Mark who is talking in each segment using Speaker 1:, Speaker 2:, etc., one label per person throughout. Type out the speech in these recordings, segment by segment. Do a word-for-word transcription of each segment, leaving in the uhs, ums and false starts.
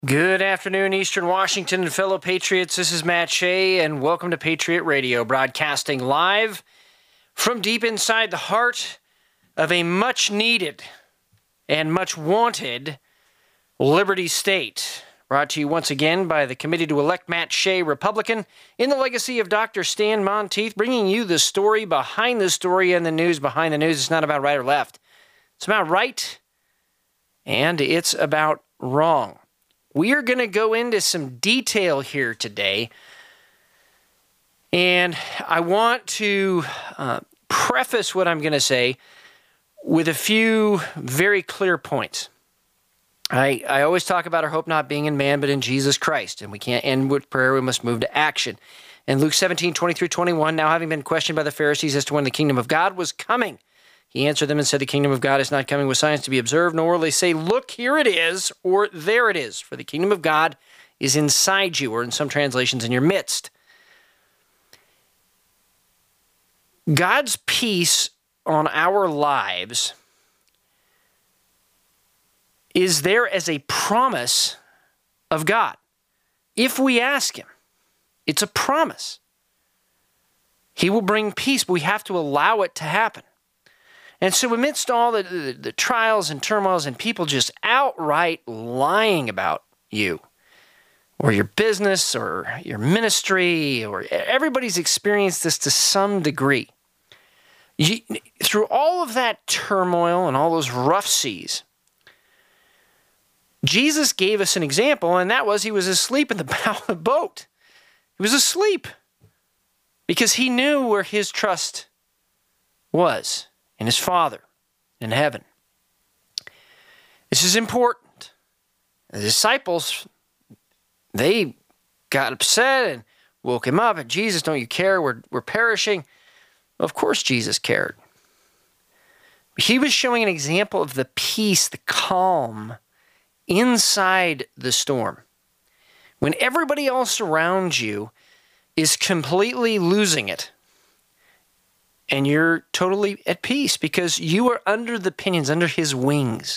Speaker 1: Good afternoon, Eastern Washington and fellow Patriots. This is Matt Shea, and welcome to Patriot Radio, broadcasting live from deep inside the heart of a much-needed and much-wanted Liberty State. Brought to you once again by the Committee to Elect Matt Shea, Republican, in the legacy of Doctor Stan Monteith, bringing you the story behind the story and the news behind the news. It's not about right or left. It's about right, and it's about wrong. We are going to go into some detail here today, and I want to uh, preface what I'm going to say with a few very clear points. I, I always talk about our hope not being in man, but in Jesus Christ, and we can't end with prayer. We must move to action. In Luke seventeen, twenty through twenty-one, now having been questioned by the Pharisees as to when the kingdom of God was coming, he answered them and said, the kingdom of God is not coming with signs to be observed, nor will they say, look, here it is, or there it is. For the kingdom of God is inside you, or in some translations, in your midst. God's peace on our lives is there as a promise of God. If we ask him, it's a promise. He will bring peace, but we have to allow it to happen. And so amidst all the, the, the trials and turmoils and people just outright lying about you or your business or your ministry, or everybody's experienced this to some degree. You, through all of that turmoil and all those rough seas, Jesus gave us an example, and that was he was asleep in the bow of the boat. He was asleep because he knew where his trust was. And his Father in heaven. This is important. The disciples, they got upset and woke him up. And Jesus, don't you care? We're, we're perishing. Of course Jesus cared. He was showing an example of the peace, the calm inside the storm. When everybody else around you is completely losing it, and you're totally at peace because you are under the pinions, under his wings.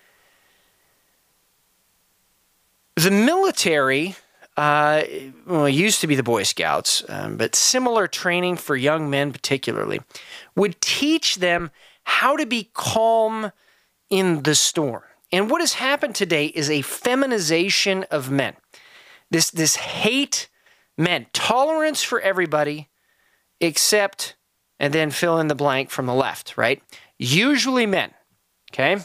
Speaker 1: The military, uh, well, it used to be the Boy Scouts, um, but similar training for young men particularly, would teach them how to be calm in the storm. And what has happened today is a feminization of men. This, this hate men, tolerance for everybody except... and then fill in the blank from the left, right? Usually men, okay?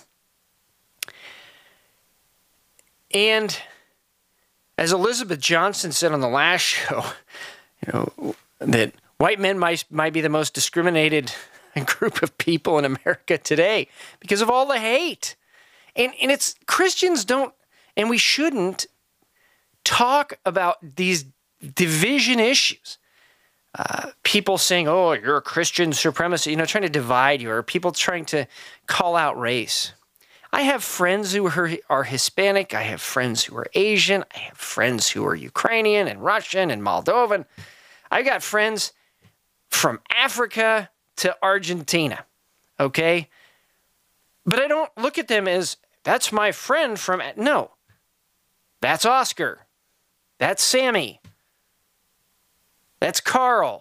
Speaker 1: And as Elizabeth Johnson said on the last show, you know, that white men might, might be the most discriminated group of people in America today because of all the hate. And, and it's, Christians don't, and we shouldn't talk about these division issues. Uh, people saying, oh, you're a Christian supremacy, you know, trying to divide you, or people trying to call out race. I have friends who are, are Hispanic. I have friends who are Asian. I have friends who are Ukrainian and Russian and Moldovan. I got friends from Africa to Argentina, okay? But I don't look at them as, that's my friend from, no. That's Oscar. That's Sammy. That's Carl.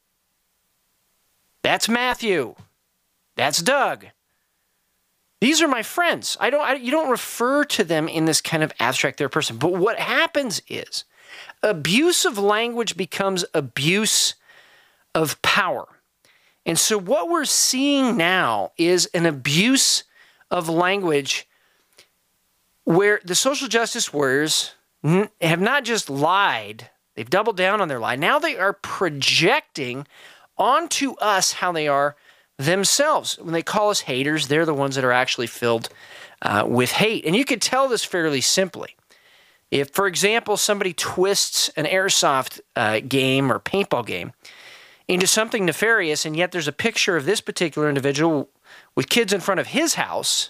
Speaker 1: That's Matthew. That's Doug. These are my friends. I don't. I, you don't refer to them in this kind of abstract third person. But what happens is abuse of language becomes abuse of power. And so what we're seeing now is an abuse of language where the social justice warriors n- have not just lied. They've doubled down on their lie. Now they are projecting onto us how they are themselves. When they call us haters, they're the ones that are actually filled uh, with hate. And you could tell this fairly simply. If, for example, somebody twists an airsoft uh, game or paintball game into something nefarious, and yet there's a picture of this particular individual with kids in front of his house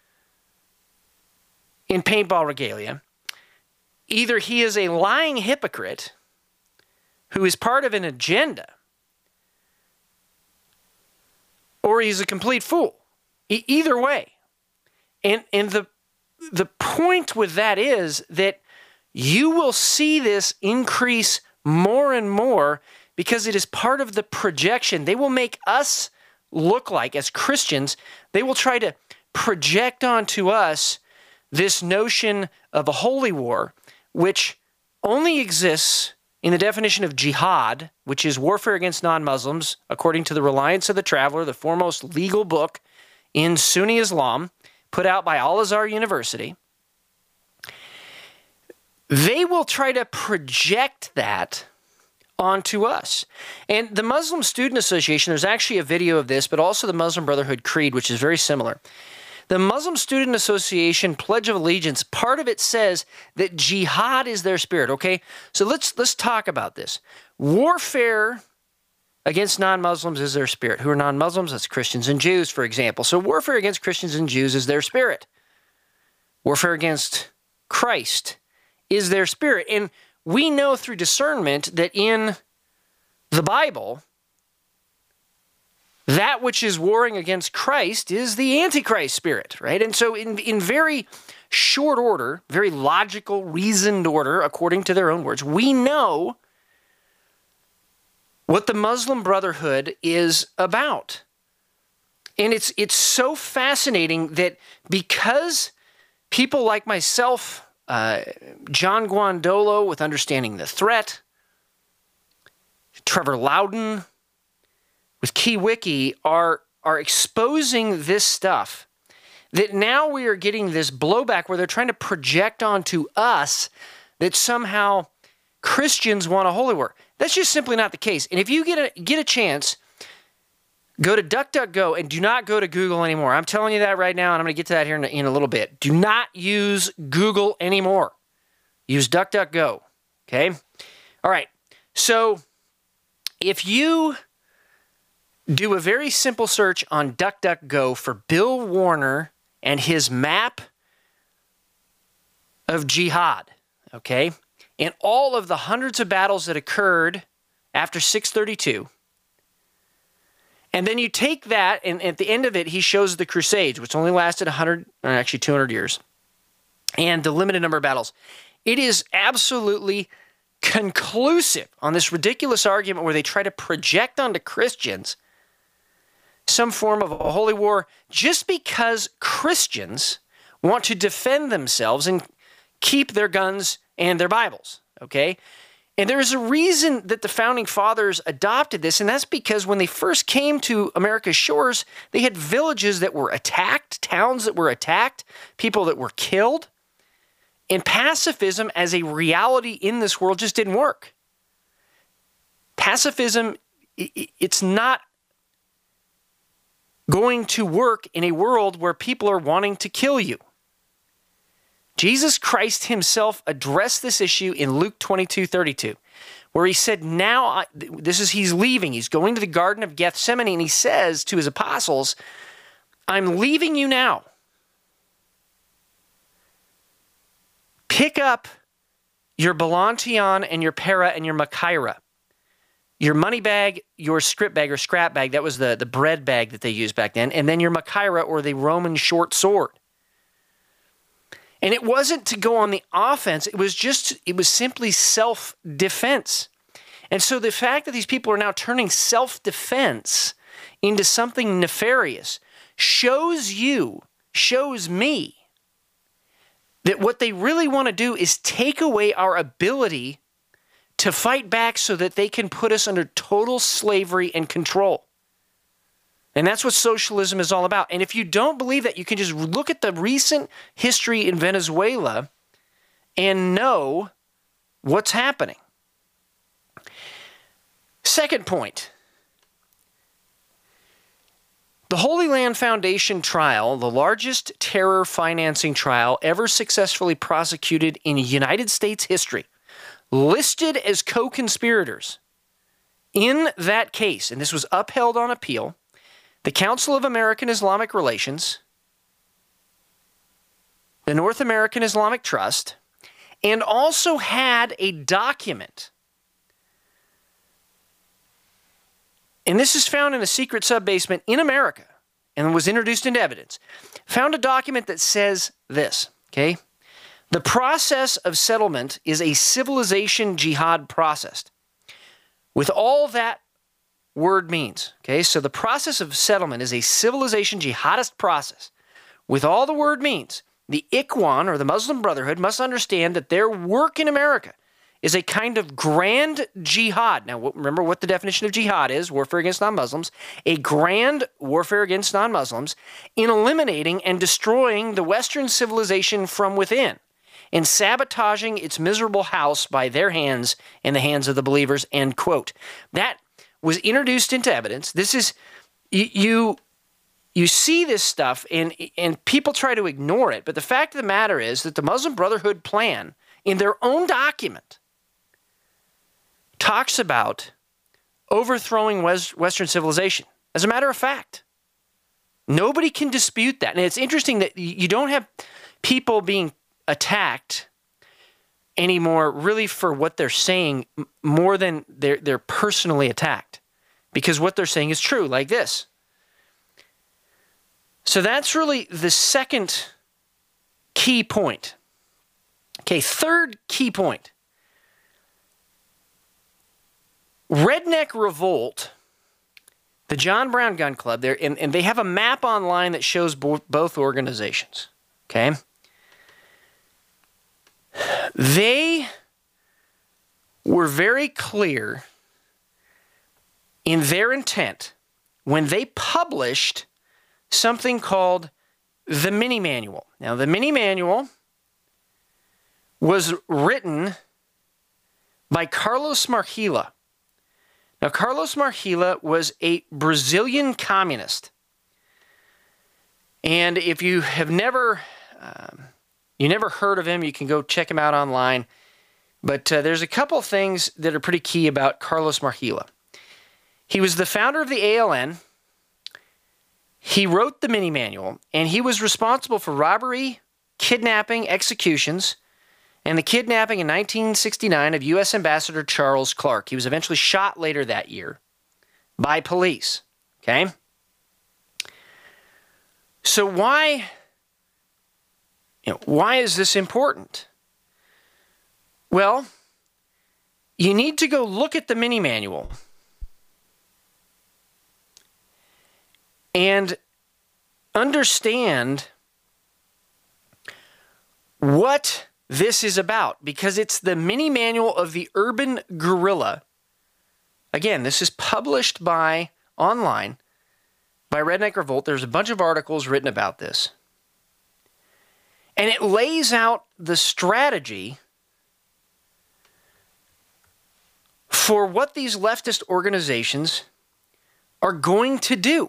Speaker 1: in paintball regalia, either he is a lying hypocrite who is part of an agenda, or he's a complete fool. E- either way. And and the the point with that is that you will see this increase more and more because it is part of the projection. They will make us look like, as Christians, they will try to project onto us this notion of a holy war, which only exists in the definition of jihad, which is warfare against non-Muslims, according to the Reliance of the Traveler, the foremost legal book in Sunni Islam, put out by Al-Azhar University. They will try to project that onto us. And the Muslim Student Association, there's actually a video of this, but also the Muslim Brotherhood Creed, which is very similar. The Muslim Student Association Pledge of Allegiance, part of it says that jihad is their spirit, okay? So let's let's talk about this. Warfare against non-Muslims is their spirit. Who are non-Muslims? That's Christians and Jews, for example. So warfare against Christians and Jews is their spirit. Warfare against Christ is their spirit. And we know through discernment that in the Bible, that which is warring against Christ is the Antichrist spirit, right? And so in, in very short order, very logical, reasoned order, according to their own words, we know what the Muslim Brotherhood is about. And it's it's so fascinating that because people like myself, uh, John Guandolo with Understanding the Threat, Trevor Loudon with KeyWiki are, are exposing this stuff, that now we are getting this blowback where they're trying to project onto us that somehow Christians want a holy war. That's just simply not the case. And if you get a, get a chance, go to DuckDuckGo and do not go to Google anymore. I'm telling you that right now, and I'm going to get to that here in a, in a little bit. Do not use Google anymore. Use DuckDuckGo, okay? All right, so if you do a very simple search on DuckDuckGo for Bill Warner and his map of jihad, okay, and all of the hundreds of battles that occurred after six thirty-two, and then you take that, and at the end of it, he shows the Crusades, which only lasted one hundred, or actually two hundred years, and the limited number of battles. It is absolutely conclusive on this ridiculous argument where they try to project onto Christians some form of a holy war just because Christians want to defend themselves and keep their guns and their Bibles, okay? And there's a reason that the Founding Fathers adopted this, and that's because when they first came to America's shores, they had villages that were attacked, towns that were attacked, people that were killed, and pacifism as a reality in this world just didn't work. Pacifism, it's not going to work in a world where people are wanting to kill you. Jesus Christ himself addressed this issue in Luke twenty-two thirty-two, where he said, now, I, this is, he's leaving. He's going to the Garden of Gethsemane, and he says to his apostles, I'm leaving you now. Pick up your balantion and your para and your machaira. Your money bag, your script bag or scrap bag, that was the, the bread bag that they used back then, and then your machaira or the Roman short sword. And it wasn't to go on the offense, it was just, it was simply self-defense. And so the fact that these people are now turning self-defense into something nefarious shows you, shows me, that what they really want to do is take away our ability to fight back so that they can put us under total slavery and control. And that's what socialism is all about. And if you don't believe that, you can just look at the recent history in Venezuela and know what's happening. Second point. The Holy Land Foundation trial, the largest terror financing trial ever successfully prosecuted in United States history, listed as co-conspirators in that case, and this was upheld on appeal, the Council of American Islamic Relations, the North American Islamic Trust, and also had a document. And this is found in a secret sub-basement in America and was introduced into evidence. Found a document that says this, okay? The process of settlement is a civilization jihad process. With all that word means, okay? So the process of settlement is a civilization jihadist process. With all the word means, the Ikhwan, or the Muslim Brotherhood, must understand that their work in America is a kind of grand jihad. Now, remember what the definition of jihad is, warfare against non-Muslims. A grand warfare against non-Muslims in eliminating and destroying the Western civilization from within and sabotaging its miserable house by their hands and the hands of the believers, end quote. That was introduced into evidence. This is, you, you, you see this stuff and, and people try to ignore it, but the fact of the matter is that the Muslim Brotherhood plan in their own document talks about overthrowing West, Western civilization. As a matter of fact, nobody can dispute that. And it's interesting that you don't have people being attacked anymore really for what they're saying more than they're, they're personally attacked, because what they're saying is true, like this. So that's really the second key point. Okay, third key point. Redneck Revolt, the John Brown Gun Club, there, and, and they have a map online that shows bo- both organizations, okay? They were very clear in their intent when they published something called the Mini Manual. Now, the Mini Manual was written by Carlos Margila. Now, Carlos Margila was a Brazilian communist. And if you have never... Um, You never heard of him, you can go check him out online. But uh, there's a couple things that are pretty key about Carlos Margila. He was the founder of the A L N. He wrote the Mini Manual, and he was responsible for robbery, kidnapping, executions, and the kidnapping in nineteen sixty-nine of U S Ambassador Charles Clark. He was eventually shot later that year by police. Okay? So why... You know, why is this important? Well, you need to go look at the Mini Manual and understand what this is about, because it's the Mini Manual of the Urban Guerrilla. Again, this is published by online by Redneck Revolt. There's a bunch of articles written about this. And it lays out the strategy for what these leftist organizations are going to do.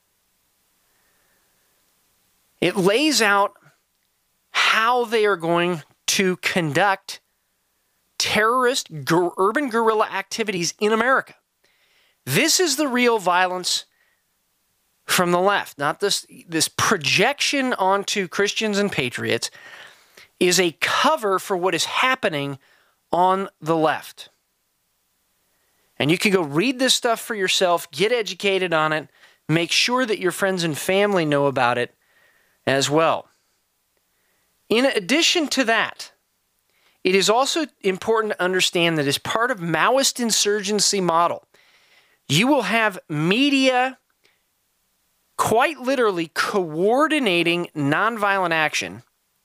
Speaker 1: It lays out how they are going to conduct terrorist gu- urban guerrilla activities in America. This is the real violence from the left, not this this projection onto Christians and patriots is a cover for what is happening on the left. And you can go read this stuff for yourself, get educated on it, make sure that your friends and family know about it as well. In addition to that, it is also important to understand that as part of Maoist insurgency model, you will have media quite literally coordinating nonviolent action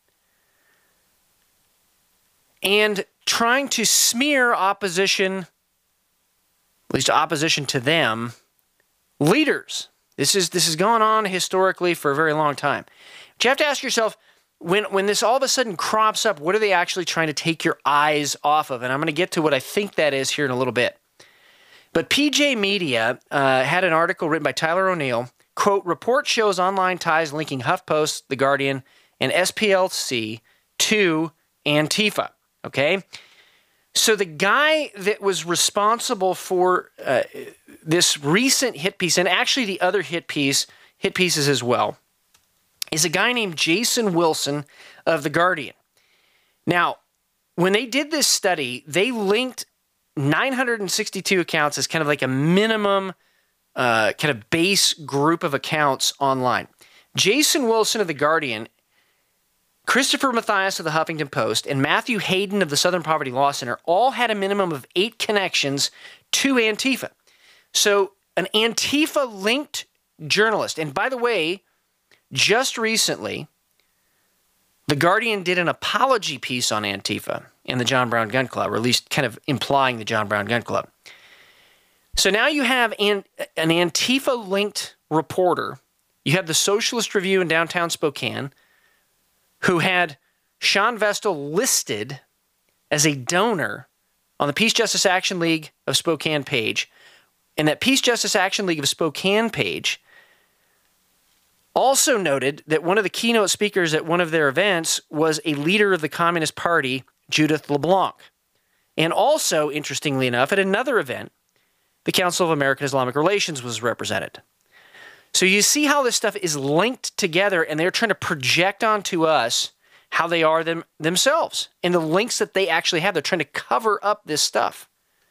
Speaker 1: and trying to smear opposition, at least opposition to them, leaders. This is this has gone on historically for a very long time. But you have to ask yourself, when, when this all of a sudden crops up, what are they actually trying to take your eyes off of? And I'm going to get to what I think that is here in a little bit. But P J Media uh, had an article written by Tyler O'Neill. Quote, report shows online ties linking HuffPost, The Guardian, and S P L C to Antifa. Okay? So the guy that was responsible for uh, this recent hit piece, and actually the other hit piece, hit pieces as well, is a guy named Jason Wilson of The Guardian. Now, when they did this study, they linked nine hundred sixty-two accounts as kind of like a minimum uh, kind of base group of accounts online. Jason Wilson of The Guardian Christopher Mathias of the Huffington Post, and Matthew Hayden of the Southern Poverty Law Center all had a minimum of eight connections to Antifa. So an Antifa-linked journalist, and by the way, just recently, The Guardian did an apology piece on Antifa and the John Brown Gun Club, or at least kind of implying the John Brown Gun Club. So now you have an, an Antifa-linked reporter. You have the Socialist Review in downtown Spokane, who had Sean Vestal listed as a donor on the Peace Justice Action League of Spokane page. And that Peace Justice Action League of Spokane page also noted that one of the keynote speakers at one of their events was a leader of the Communist Party, Judith LeBlanc. And also, interestingly enough, at another event, the Council of American Islamic Relations was represented. So you see how this stuff is linked together, and they're trying to project onto us how they are them themselves and the links that they actually have. They're trying to cover up this stuff.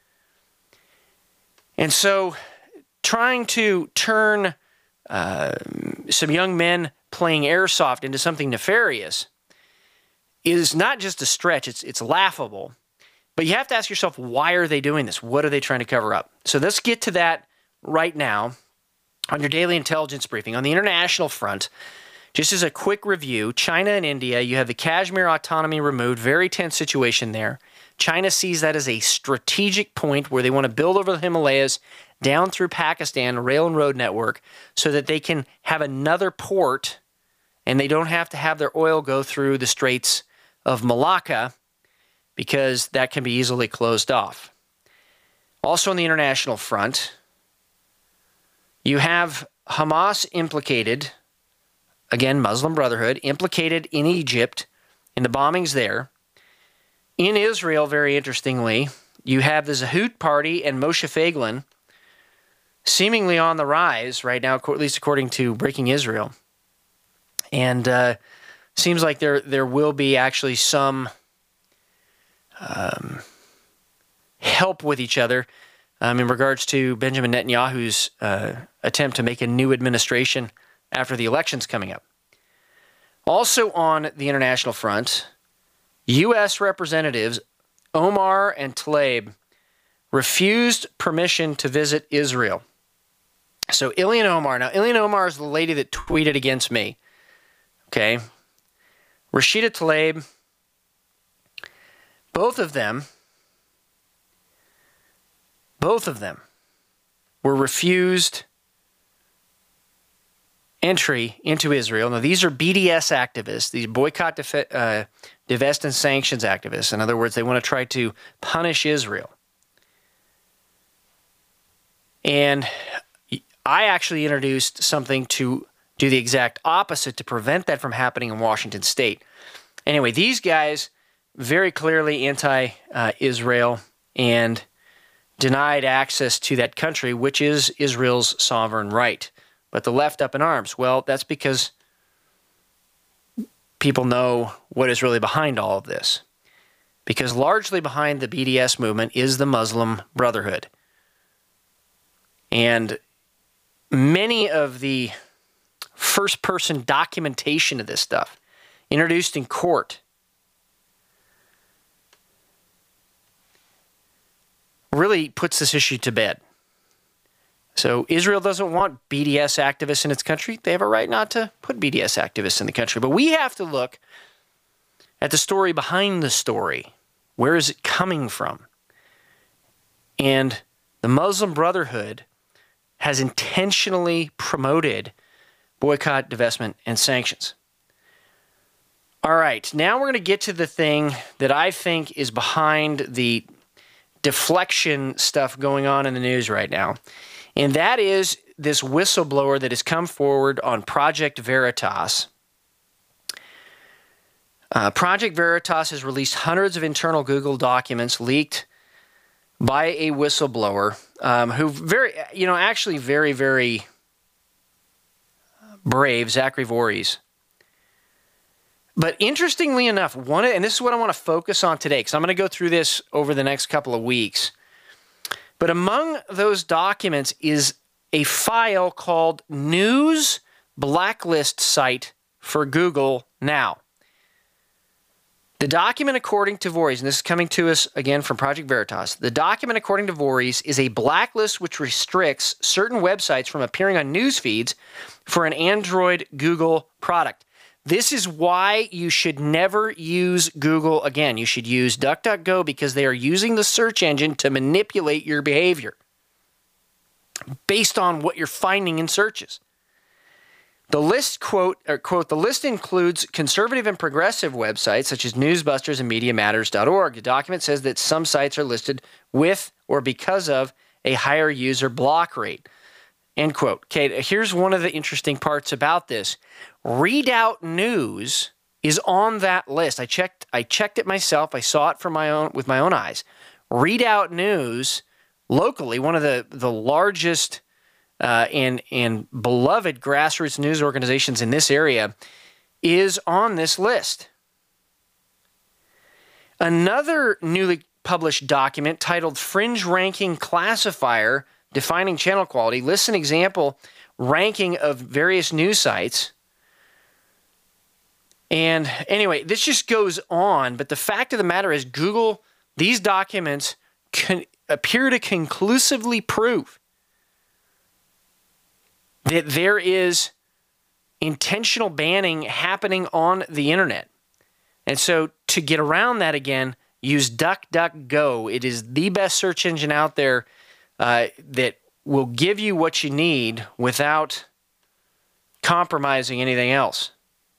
Speaker 1: And so trying to turn uh, some young men playing airsoft into something nefarious is not just a stretch. It's, it's laughable. But you have to ask yourself, why are they doing this? What are they trying to cover up? So let's get to that right now on your daily intelligence briefing. On the international front, just as a quick review, China and India, you have the Kashmir autonomy removed, very tense situation there. China sees that as a strategic point where they want to build over the Himalayas down through Pakistan, a rail and road network, so that they can have another port and they don't have to have their oil go through the Straits of Malacca, because that can be easily closed off. Also on the international front, you have Hamas implicated, again, Muslim Brotherhood, implicated in Egypt in the bombings there. In Israel, very interestingly, you have the Zehut Party and Moshe Feiglin seemingly on the rise right now, at least according to Breaking Israel. And uh, seems like there, there will be actually some Um, help with each other um, in regards to Benjamin Netanyahu's uh, attempt to make a new administration after the elections coming up. Also on the international front, U S representatives Omar and Tlaib refused permission to visit Israel. So Ilhan Omar, now Ilhan Omar is the lady that tweeted against me. Okay. Rashida Tlaib, Both of them, both of them were refused entry into Israel. Now, these are B D S activists, these boycott, def- uh, divest, and sanctions activists. In other words, they want to try to punish Israel. And I actually introduced something to do the exact opposite to prevent that from happening in Washington State. Anyway, these guys very clearly anti-Israel uh, and denied access to that country, which is Israel's sovereign right. But the left up in arms. Well, that's because people know what is really behind all of this. Because largely behind the B D S movement is the Muslim Brotherhood. And many of the first-person documentation of this stuff introduced in court really puts this issue to bed. So Israel doesn't want B D S activists in its country. They have a right not to put B D S activists in the country. But we have to look at the story behind the story. Where is it coming from? And the Muslim Brotherhood has intentionally promoted boycott, divestment, and sanctions. All right, now we're going to get to the thing that I think is behind the deflection stuff going on in the news right now. And that is this whistleblower that has come forward on Project Veritas. Uh, Project Veritas has released hundreds of internal Google documents leaked by a whistleblower um, who very, you know, actually very, very brave, Zachary Voorhees. But interestingly enough, one and this is what I want to focus on today, because I'm going to go through this over the next couple of weeks. But among those documents is a file called News Blacklist Site for Google Now. The document, according to Voorhees, and this is coming to us again from Project Veritas, the document, according to Voorhees, is a blacklist which restricts certain websites from appearing on news feeds for an Android Google product. This is why you should never use Google again. You should use DuckDuckGo because they are using the search engine to manipulate your behavior based on what you're finding in searches. The list, quote, or quote, the list includes conservative and progressive websites such as Newsbusters and Media Matters dot org. The document says that some sites are listed with or because of a higher user block rate. End quote. Okay, here's one of the interesting parts about this. Readout News is on that list. I checked. I checked it myself. I saw it from my own with my own eyes. Readout News, locally, one of the the largest Uh, and, and beloved grassroots news organizations in this area, is on this list. Another newly published document titled Fringe Ranking Classifier Defining Channel Quality lists an example ranking of various news sites. And anyway, this just goes on, but the fact of the matter is Google, these documents can appear to conclusively prove that there is intentional banning happening on the internet. And so to get around that again, use DuckDuckGo. It is the best search engine out there uh, that will give you what you need without compromising anything else.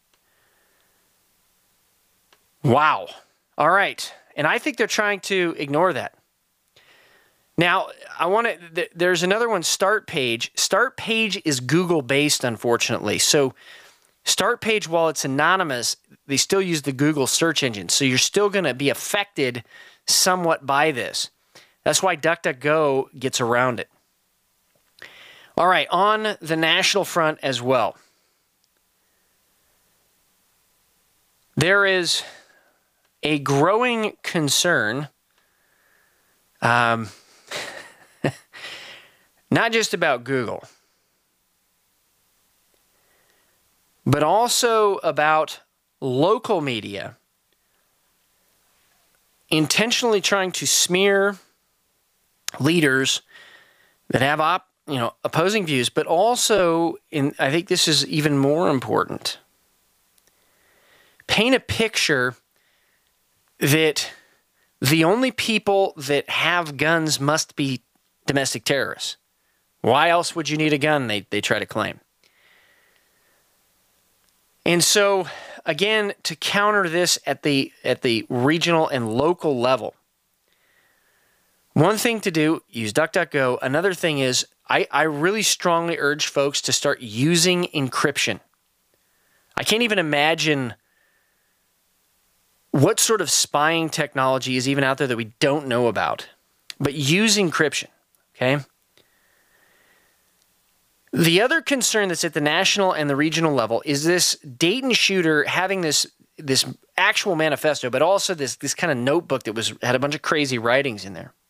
Speaker 1: Wow. All right. And I think they're trying to ignore that. Now, I want to, there's another one, Startpage. Startpage is Google-based, unfortunately. So Startpage, while it's anonymous, they still use the Google search engine. So you're still going to be affected somewhat by this. That's why DuckDuckGo gets around it. All right, on the national front as well. There is a growing concern um, not just about Google, but also about local media intentionally trying to smear leaders that have op, you know, opposing views, but also, in, I think this is even more important, paint a picture that the only people that have guns must be domestic terrorists. Why else would you need a gun, they, they try to claim. And so, again, to counter this at the at the regional and local level, one thing to do, use DuckDuckGo. Another thing is, I, I really strongly urge folks to start using encryption. I can't even imagine what sort of spying technology is even out there that we don't know about. But use encryption, okay? The other concern that's at the national and the regional level is this Dayton shooter having this this actual manifesto, but also this this kind of notebook that was had a bunch of crazy writings in there.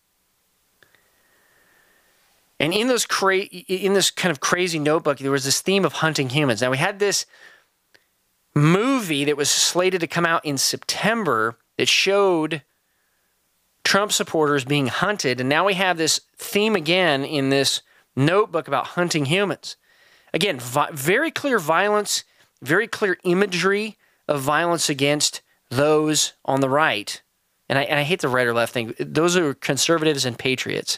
Speaker 1: And in those cra- in this kind of crazy notebook, there was this theme of hunting humans. Now, we had this movie that was slated to come out in September that showed Trump supporters being hunted, and now we have this theme again in this notebook about hunting humans. Again, vi- very clear violence, very clear imagery of violence against those on the right. And I, and I hate the right or left thing. Those are conservatives and patriots.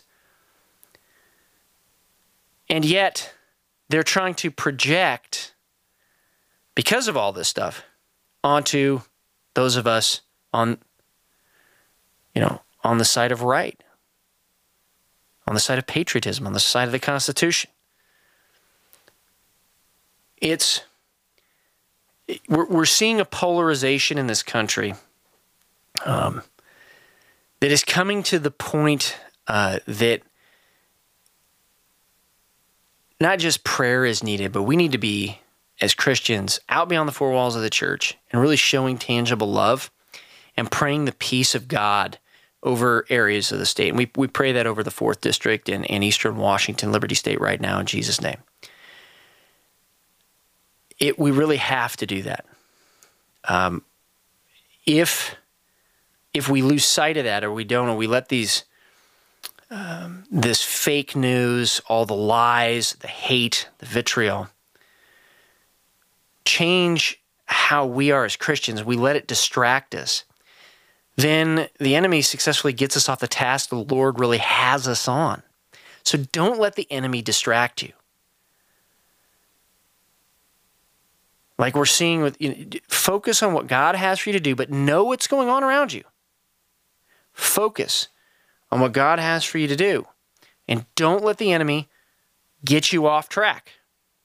Speaker 1: And yet, they're trying to project, because of all this stuff, onto those of us on, you know, on the side of right. On the side of patriotism, on the side of the Constitution. It's, we're, we're seeing a polarization in this country um, that is coming to the point uh, that not just prayer is needed, but we need to be, as Christians, out beyond the four walls of the church and really showing tangible love and praying the peace of God over areas of the state. And we we pray that over the fourth District and, and Eastern Washington, Liberty State right now in Jesus' name. It, we really have to do that. Um, if if we lose sight of that, or we don't, or we let these um, this fake news, all the lies, the hate, the vitriol, change how we are as Christians, we let it distract us, then the enemy successfully gets us off the task the Lord really has us on. So don't let the enemy distract you. Like we're seeing with, you know, focus on what God has for you to do, but know what's going on around you. Focus on what God has for you to do. And don't let the enemy get you off track.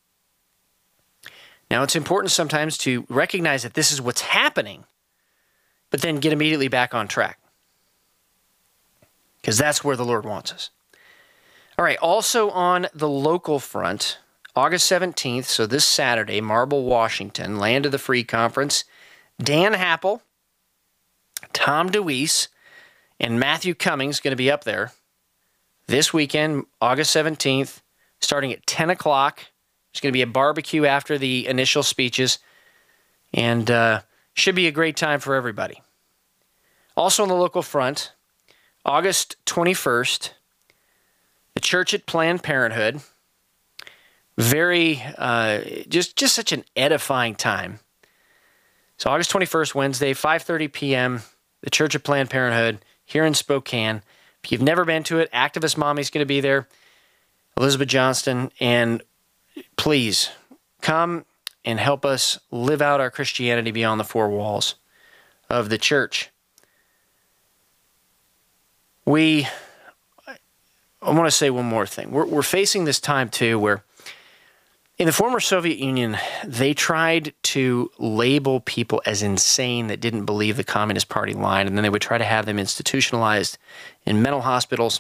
Speaker 1: Now, it's important sometimes to recognize that this is what's happening, but then get immediately back on track. Because that's where the Lord wants us. All right, also on the local front, August seventeenth, so this Saturday, Marble, Washington, Land of the Free Conference, Dan Happel, Tom DeWeese, and Matthew Cummings going to be up there this weekend, August seventeenth, starting at ten o'clock. There's going to be a barbecue after the initial speeches, and uh, should be a great time for everybody. Also on the local front, August twenty-first, the church at Planned Parenthood. Very, uh, just, just such an edifying time. So August twenty-first, Wednesday, five thirty p.m., the church at Planned Parenthood here in Spokane. If you've never been to it, Activist Mommy's going to be there, Elizabeth Johnston, and please come and help us live out our Christianity beyond the four walls of the church. We, I want to say one more thing. We're, we're facing this time, too, where in the former Soviet Union, they tried to label people as insane that didn't believe the Communist Party line, and then they would try to have them institutionalized in mental hospitals,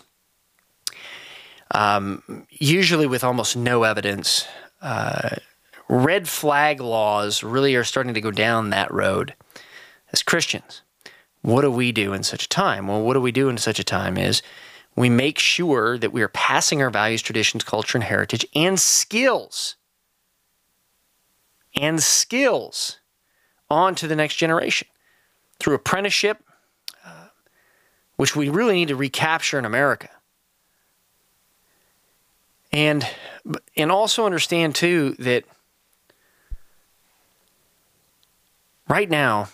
Speaker 1: um, usually with almost no evidence. Uh, red flag laws really are starting to go down that road. As Christians, what do we do in such a time? Well, what do we do in such a time is we make sure that we are passing our values, traditions, culture, and heritage, and skills and skills on to the next generation through apprenticeship, uh, which we really need to recapture in America. And, and also understand, too, that right now,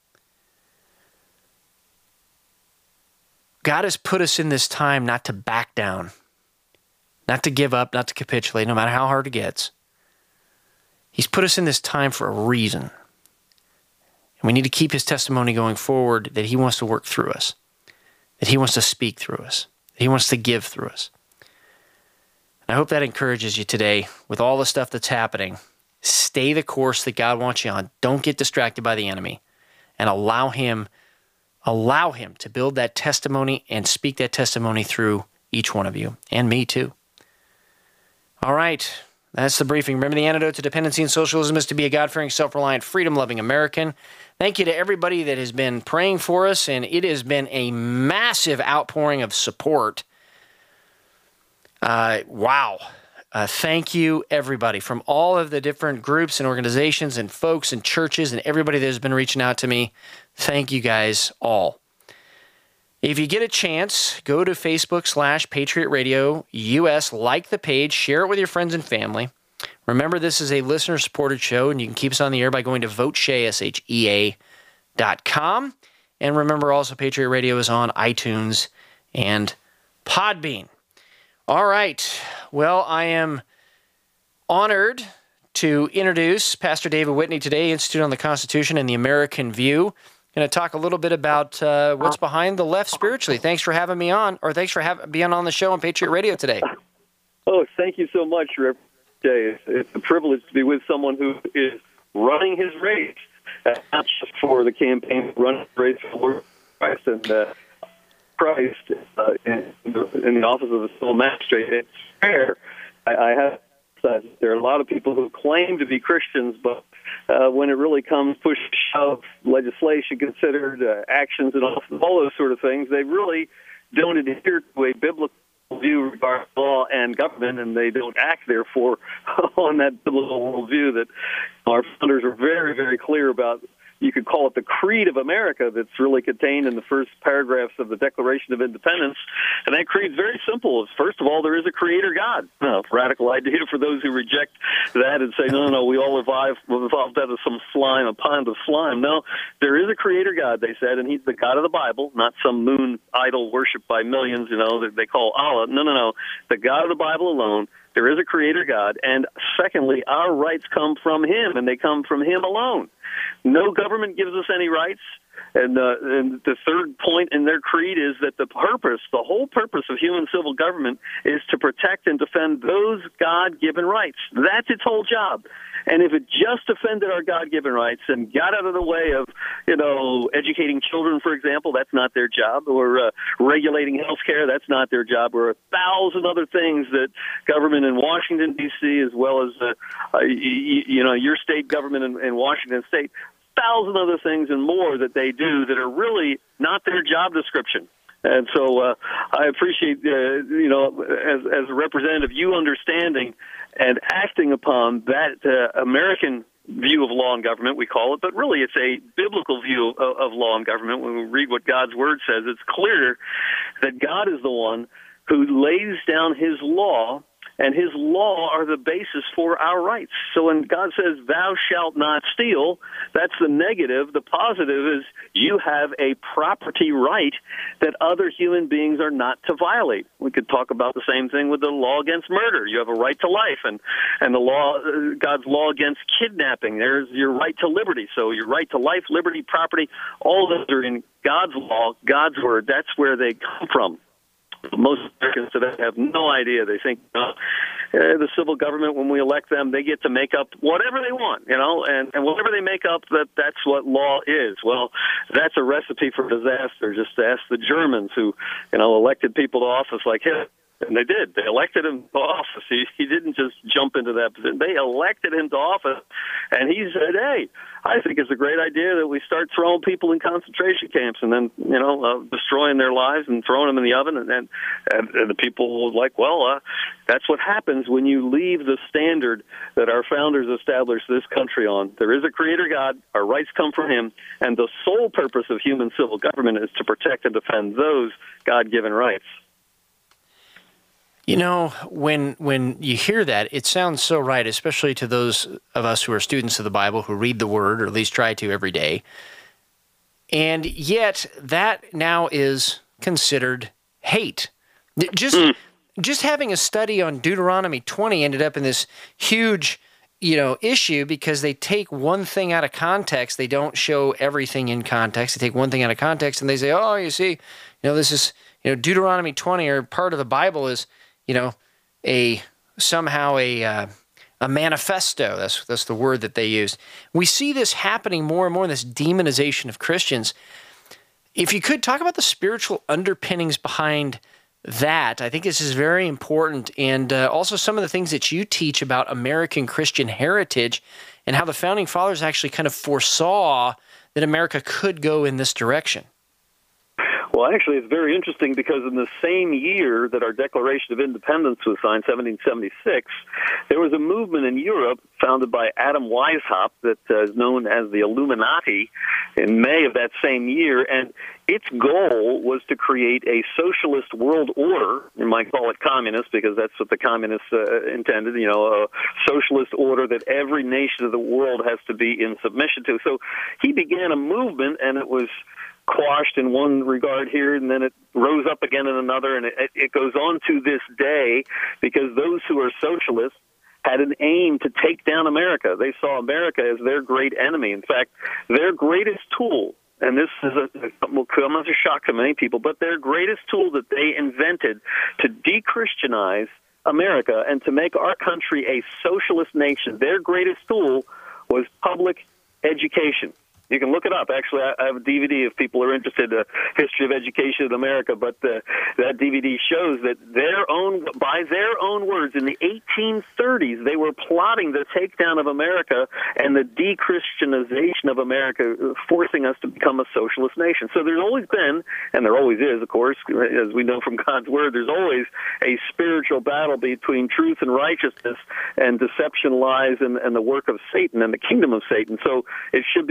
Speaker 1: God has put us in this time not to back down, not to give up, not to capitulate, no matter how hard it gets. He's put us in this time for a reason. And we need to keep his testimony going forward that he wants to work through us, that he wants to speak through us, that he wants to give through us. And I hope that encourages you today with all the stuff that's happening. Stay the course that God wants you on. Don't get distracted by the enemy, and allow him, allow him to build that testimony and speak that testimony through each one of you, and me too. All right. That's the briefing. Remember, the antidote to dependency and socialism is to be a God-fearing, self-reliant, freedom-loving American. Thank you to everybody that has been praying for us, and it has been a massive outpouring of support. Uh, wow. Uh, thank you, everybody, from all of the different groups and organizations and folks and churches and everybody that has been reaching out to me. Thank you guys all. If you get a chance, go to Facebook slash Patriot Radio U S, like the page, share it with your friends and family. Remember, this is a listener-supported show, and you can keep us on the air by going to vote shea, S H E A, dot com. And remember also, Patriot Radio is on iTunes and Podbean. All right. Well, I am honored to introduce Pastor David Whitney today, Institute on the Constitution and the American View. Going to talk a little bit about uh, what's behind the left spiritually. Thanks for having me on, or thanks for having being on the show on Patriot Radio today.
Speaker 2: Oh, thank you so much, Reverend Jay. It's a privilege to be with someone who is running his race, uh, not just for the campaign, running his race for the Lord Christ and uh, Christ uh, in, in the office of the civil magistrate. It's fair. I, I have there are a lot of people who claim to be Christians, but uh, when it really comes push shove, legislation considered, uh, actions, and all, all those sort of things, they really don't adhere to a biblical view regarding law and government, and they don't act, therefore, on that biblical worldview that our founders are very, very clear about you could call it the creed of America that's really contained in the first paragraphs of the Declaration of Independence. And that creed's very simple. It's, first of all, there is a creator God. Now, radical idea for those who reject that and say, no, no, no, we all evolved, evolved out of some slime, a pond of slime. No, there is a creator God, they said, and he's the God of the Bible, not some moon idol worshipped by millions, you know, that they call Allah. No, no, no. The God of the Bible alone. There is a creator God. And secondly, our rights come from him, and they come from him alone. No government gives us any rights. And, uh, and the third point in their creed is that the purpose, the whole purpose of human civil government is to protect and defend those God-given rights. That's its whole job. And if it just defended our God-given rights and got out of the way of, you know, educating children, for example, that's not their job, or uh, regulating health care, that's not their job, or a thousand other things that government in Washington, D C, as well as, uh, uh, you, you know, your state government in, in Washington State, thousand other things and more that they do that are really not their job description. And so uh, I appreciate, uh, you know, as, as a representative, you understanding and acting upon that uh, American view of law and government, we call it, but really it's a biblical view of, of law and government. When we read what God's Word says, it's clear that God is the one who lays down his law, and his law are the basis for our rights. So when God says, thou shalt not steal, that's the negative. The positive is you have a property right that other human beings are not to violate. We could talk about the same thing with the law against murder. You have a right to life, and, and the law, God's law against kidnapping. There's your right to liberty. So your right to life, liberty, property, all those are in God's law, God's word. That's where they come from. Most Americans today have no idea. They think uh, the civil government, when we elect them, they get to make up whatever they want, you know, and, and whatever they make up, that that's what law is. Well, that's a recipe for disaster. Just ask the Germans who, you know, elected people to office like him. And they did. They elected him to office. He, he didn't just jump into that position. They elected him to office, and he said, hey, I think it's a great idea that we start throwing people in concentration camps and then, you know, uh, destroying their lives and throwing them in the oven. And then and, and the people were like, well, uh, that's what happens when you leave the standard that our founders established this country on. There is a creator God. Our rights come from him. And the sole purpose of human civil government is to protect and defend those God-given rights.
Speaker 1: You know, when when you hear that, it sounds so right, especially to those of us who are students of the Bible, who read the Word, or at least try to every day. And yet, that now is considered hate. Just, mm. just having a study on Deuteronomy twenty ended up in this huge, you know, issue because they take one thing out of context. They don't show everything in context. They take one thing out of context and they say, oh, you see, you know, this is, you know, Deuteronomy twenty, or part of the Bible is, you know, a somehow a uh, a manifesto. That's that's the word that they use. We see this happening more and more, this demonization of Christians. If you could talk about the spiritual underpinnings behind that, I think this is very important, and uh, also some of the things that you teach about American Christian heritage and how the Founding Fathers actually kind of foresaw that America could go in this direction.
Speaker 2: Well, actually, it's very interesting because in the same year that our Declaration of Independence was signed, seventeen seventy-six, there was a movement in Europe founded by Adam Weishaupt that uh, is known as the Illuminati in May of that same year, and its goal was to create a socialist world order. You might call it communist because that's what the communists uh, intended, you know, a socialist order that every nation of the world has to be in submission to. So he began a movement, and it was quashed in one regard here, and then it rose up again in another, and it, it goes on to this day because those who are socialists had an aim to take down America. They saw America as their great enemy. In fact, their greatest tool, and this is a, will come as a shock to many people, but their greatest tool that they invented to de-Christianize America and to make our country a socialist nation, their greatest tool was public education. You can look it up. Actually, I have a D V D if people are interested in the history of education in America, but uh, that D V D shows that their own, by their own words, in the eighteen thirties, they were plotting the takedown of America and the de-Christianization of America, forcing us to become a socialist nation. So there's always been, and there always is, of course, as we know from God's Word, there's always a spiritual battle between truth and righteousness and deception, lies, and, and the work of Satan and the kingdom of Satan. So it should be no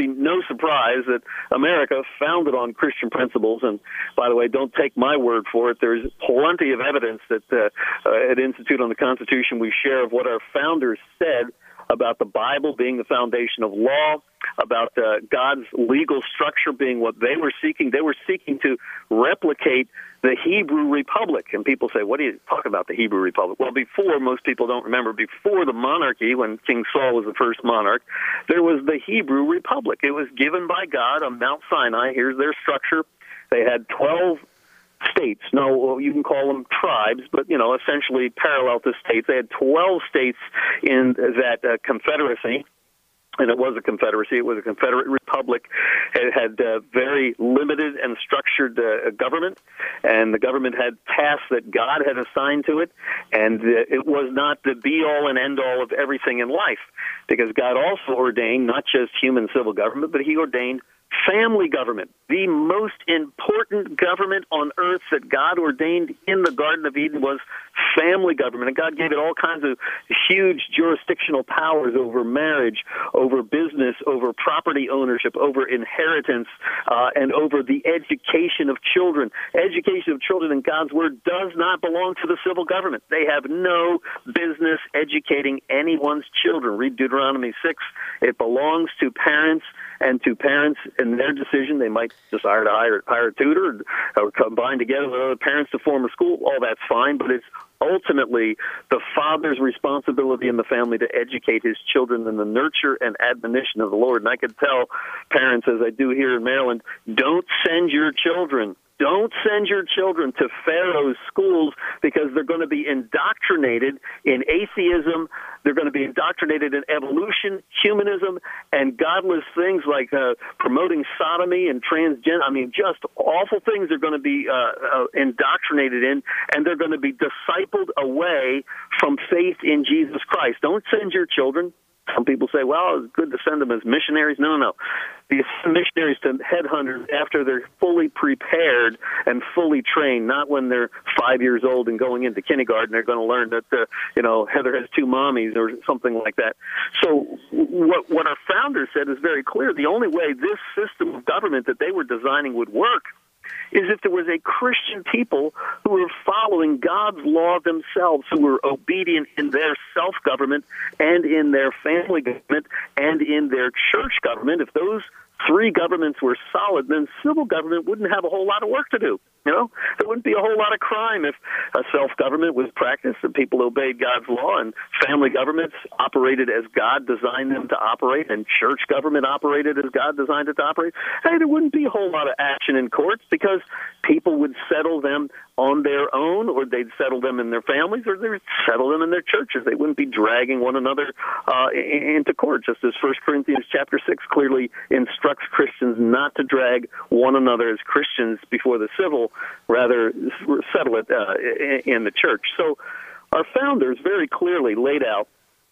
Speaker 2: surprise that America, founded on Christian principles, and by the way, don't take my word for it, there's plenty of evidence that uh, uh, at Institute on the Constitution we share of what our founders said about the Bible being the foundation of law, about uh, God's legal structure being what they were seeking. They were seeking to replicate the Hebrew Republic. And people say, what do you talk about, the Hebrew Republic? Well, before, most people don't remember, before the monarchy, when King Saul was the first monarch, there was the Hebrew Republic. It was given by God on Mount Sinai. Here's their structure. They had twelve states. No, you can call them tribes, but, you know, essentially parallel to states. They had twelve states in that uh, confederacy, and it was a confederacy. It was a confederate republic. It had uh, very limited and structured uh, government, and the government had tasks that God had assigned to it, and uh, it was not the be-all and end-all of everything in life, because God also ordained not just human civil government, but he ordained family government, the most important government on earth that God ordained in the Garden of Eden was family government. And God gave it all kinds of huge jurisdictional powers over marriage, over business, over property ownership, over inheritance, uh, and over the education of children. Education of children in God's Word does not belong to the civil government. They have no business educating anyone's children. Read Deuteronomy six. It belongs to parents, and to parents in their decision. They might desire to hire, hire a tutor or combine together with other parents to form a school. All that's fine, but it's ultimately the father's responsibility in the family to educate his children in the nurture and admonition of the Lord. And I could tell parents, as I do here in Maryland, don't send your children Don't send your children to Pharaoh's schools, because they're going to be indoctrinated in atheism. They're going to be indoctrinated in evolution, humanism, and godless things like uh, promoting sodomy and transgender. I mean, just awful things they're going to be uh, uh, indoctrinated in, and they're going to be discipled away from faith in Jesus Christ. Don't send your children. Some people say, well, it's good to send them as missionaries. No, no, no. You send missionaries to headhunters after they're fully prepared and fully trained, not when they're five years old and going into kindergarten. They're going to learn that, uh, you know, Heather has two mommies or something like that. So what, what our founders said is very clear. The only way this system of government that they were designing would work is if there was a Christian people who were following God's law themselves, who were obedient in their self-government and in their family government and in their church government. If those three governments were solid, then civil government wouldn't have a whole lot of work to do. You know, there wouldn't be a whole lot of crime if a self-government was practiced and people obeyed God's law, and family governments operated as God designed them to operate, and church government operated as God designed it to operate. Hey, there wouldn't be a whole lot of action in courts, because people would settle them on their own, or they'd settle them in their families, or they'd settle them in their churches. They wouldn't be dragging one another uh, into court, just as First Corinthians chapter six clearly instructs Christians not to drag one another as Christians before the civil, rather settle it uh, in the church. So our founders very clearly laid out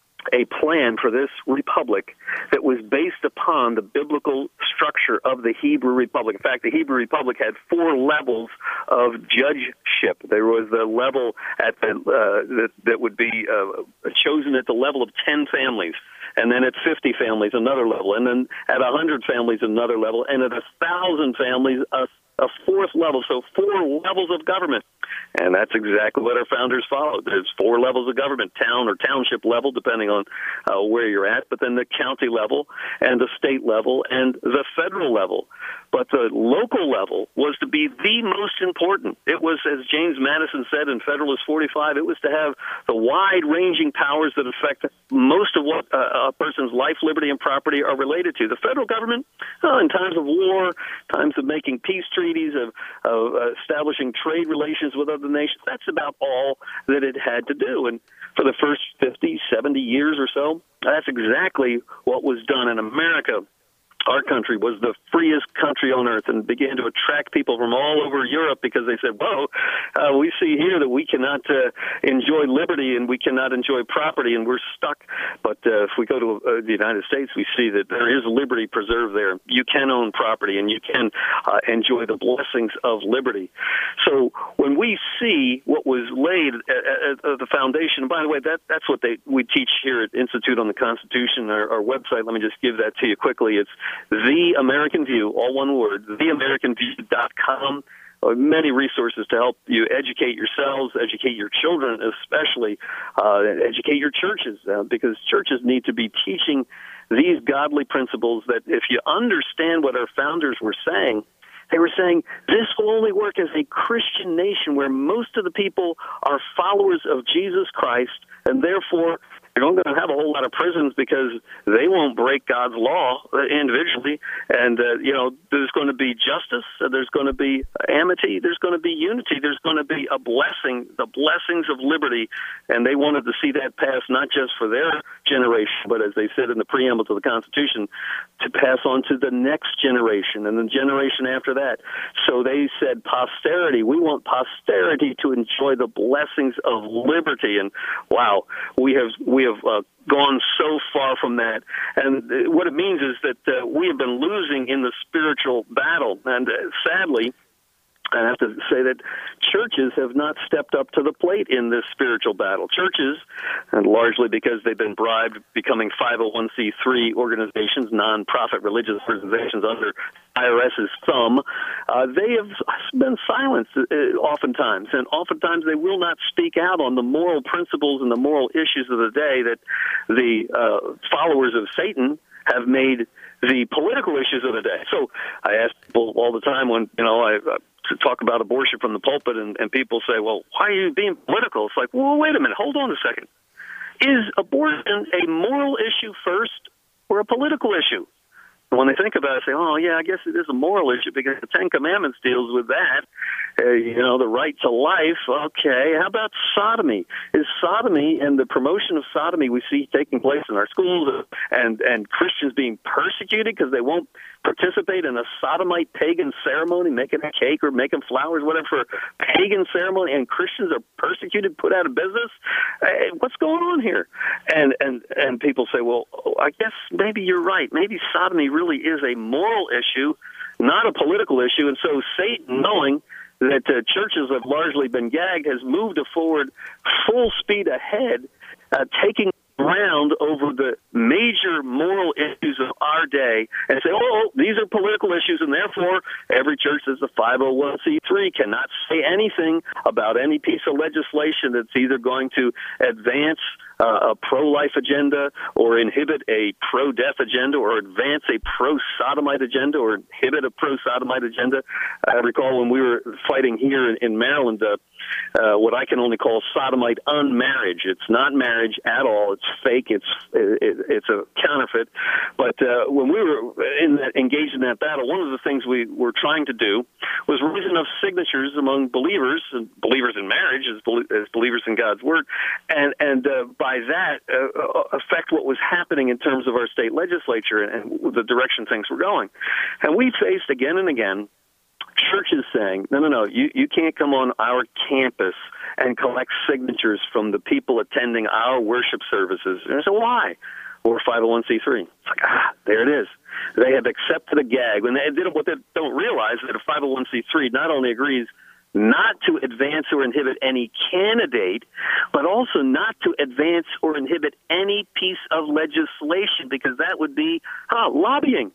Speaker 2: a plan for this republic that was based upon the biblical structure of the Hebrew Republic. In fact, the Hebrew Republic had four levels of judgeship. There was the level at the uh, that, that would be uh, chosen at the level of ten families, and then at fifty families, another level, and then at one hundred families, another level, and at one thousand families, a a fourth level, so four levels of government. And that's exactly what our founders followed. There's four levels of government, town or township level, depending on uh, where you're at, but then the county level and the state level and the federal level. But the local level was to be the most important. It was, as James Madison said in Federalist forty-five, it was to have the wide-ranging powers that affect most of what uh, a person's life, liberty, and property are related to. The federal government, oh, in times of war, times of making peace treaties, of, of uh, establishing trade relations with other nations, that's about all that it had to do. And for the first fifty, seventy years or so, that's exactly what was done in America. Our country was the freest country on earth and began to attract people from all over Europe because they said, whoa, uh, we see here that we cannot uh, enjoy liberty and we cannot enjoy property, and we're stuck. But uh, if we go to uh, the United States, we see that there is liberty preserved there. You can own property, and you can uh, enjoy the blessings of liberty. So when we see what was laid at, at the foundation, and by the way, that that's what they we teach here at Institute on the Constitution, our, our website. Let me just give that to you quickly. It's The American View, all one word, the american view dot com. Many resources to help you educate yourselves, educate your children, especially uh, educate your churches, uh, because churches need to be teaching these godly principles that if you understand what our founders were saying, they were saying this will only work as a Christian nation where most of the people are followers of Jesus Christ, and therefore you're not going to have a whole lot of prisons because they won't break God's law individually. And, uh, you know, there's going to be justice, there's going to be amity, there's going to be unity, there's going to be a blessing, the blessings of liberty. And they wanted to see that pass not just for their generation, but as they said in the preamble to the Constitution, to pass on to the next generation and the generation after that. So they said posterity, we want posterity to enjoy the blessings of liberty. And, wow, we have we have uh, gone so far from that. And what it means is that uh, we have been losing in the spiritual battle. And uh, sadly, I have to say that churches have not stepped up to the plate in this spiritual battle. Churches, and largely because they've been bribed becoming five oh one c three organizations, nonprofit religious organizations under IRS's thumb, uh, they have been silenced uh, oftentimes, and oftentimes they will not speak out on the moral principles and the moral issues of the day that the uh, followers of Satan have made the political issues of the day. So I ask people all the time when, you know, I, I to talk about abortion from the pulpit, and, and people say, well, why are you being political? It's like, well, wait a minute, hold on a second. Is abortion a moral issue first or a political issue? And when they think about it, they say, oh, yeah, I guess it is a moral issue because the Ten Commandments deals with that, uh, you know, the right to life. Okay, how about sodomy? Is sodomy and the promotion of sodomy we see taking place in our schools and, and Christians being persecuted because they won't participate in a sodomite pagan ceremony, making a cake or making flowers, whatever, for a pagan ceremony, and Christians are persecuted, put out of business? Hey, what's going on here? And and and people say, well, I guess maybe you're right. Maybe sodomy really is a moral issue, not a political issue. And so Satan, knowing that uh, churches have largely been gagged, has moved forward full speed ahead, uh, taking ground over the major moral issues of our day and say, oh, these are political issues, and therefore every church that's a five oh one c three cannot say anything about any piece of legislation that's either going to advance uh, a pro-life agenda or inhibit a pro-death agenda or advance a pro-sodomite agenda or inhibit a pro-sodomite agenda. I recall when we were fighting here in, in Maryland, uh, uh, what I can only call sodomite unmarriage. It's not marriage at all. It's fake. It's it, it's a counterfeit. But uh, when we were in that, engaged in that battle, one of the things we were trying to do was raise enough signatures among believers, and believers in marriage as, as believers in God's Word, and and uh, by that uh, affect what was happening in terms of our state legislature and, and the direction things were going. And we faced again and again churches saying, no, no, no, you, you can't come on our campus and collect signatures from the people attending our worship services. And I said, why? Or five oh one c three. It's like, ah, there it is. They have accepted a gag. When they did what they don't realize that a five oh one c three not only agrees not to advance or inhibit any candidate, but also not to advance or inhibit any piece of legislation, because that would be huh, lobbying.